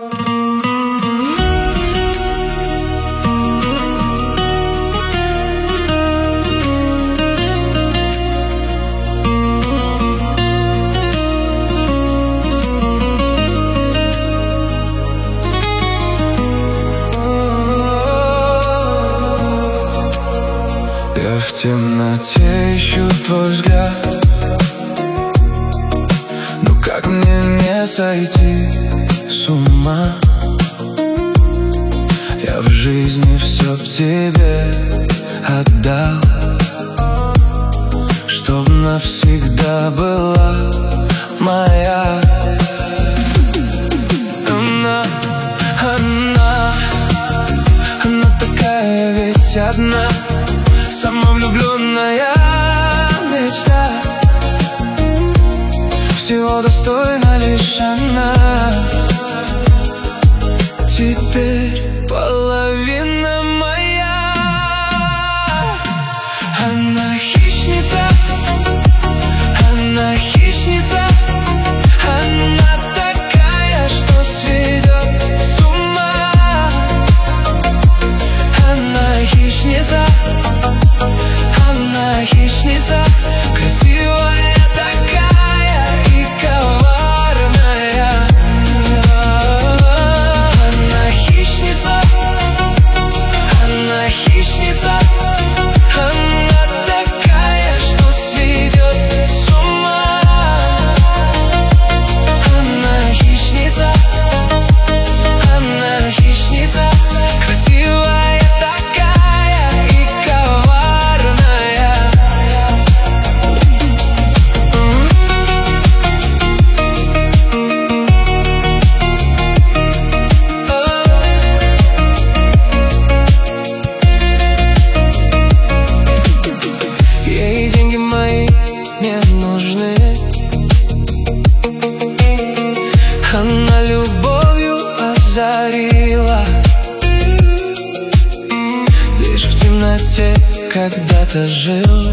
Я в темноте ищу твой взгляд, но как мне не сойти с ума? Я в жизни все к тебе отдал, чтоб навсегда была моя. Она такая ведь одна, самовлюбленная мечта. Всего достойна лишь она. Теперь половина моя. Она хищница, она хищница. Она такая, что сведет с ума. Она хищница, она хищница, красивая такая и коварная. Она хищница, она хищница. Она такая, что сведет с ума. Она хищница, она хищница, красивая такая и коварная. Ей деньги мои не нужны. Она любовью озарила. Лишь в темноте когда-то жил.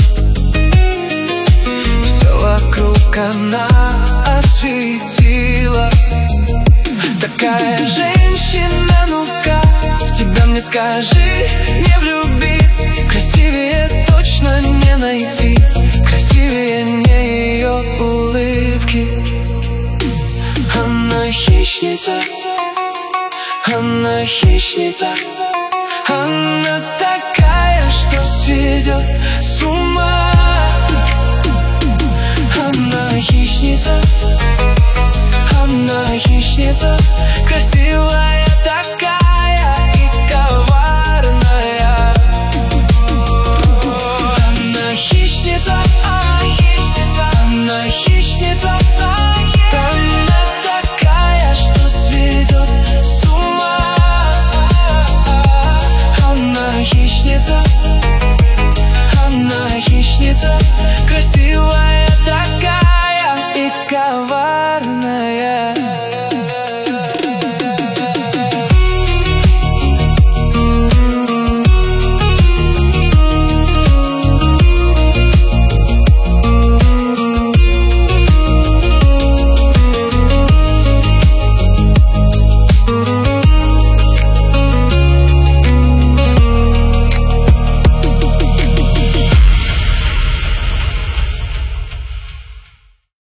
Все вокруг она осветила. Такая женщина, ну-ка, в тебя мне скажи, не влюбиться. Красивее точно не найти, красивее не ее улыбки. Она хищница, она хищница. Она такая, что сведет с ума. Она хищница, она хищница, красивая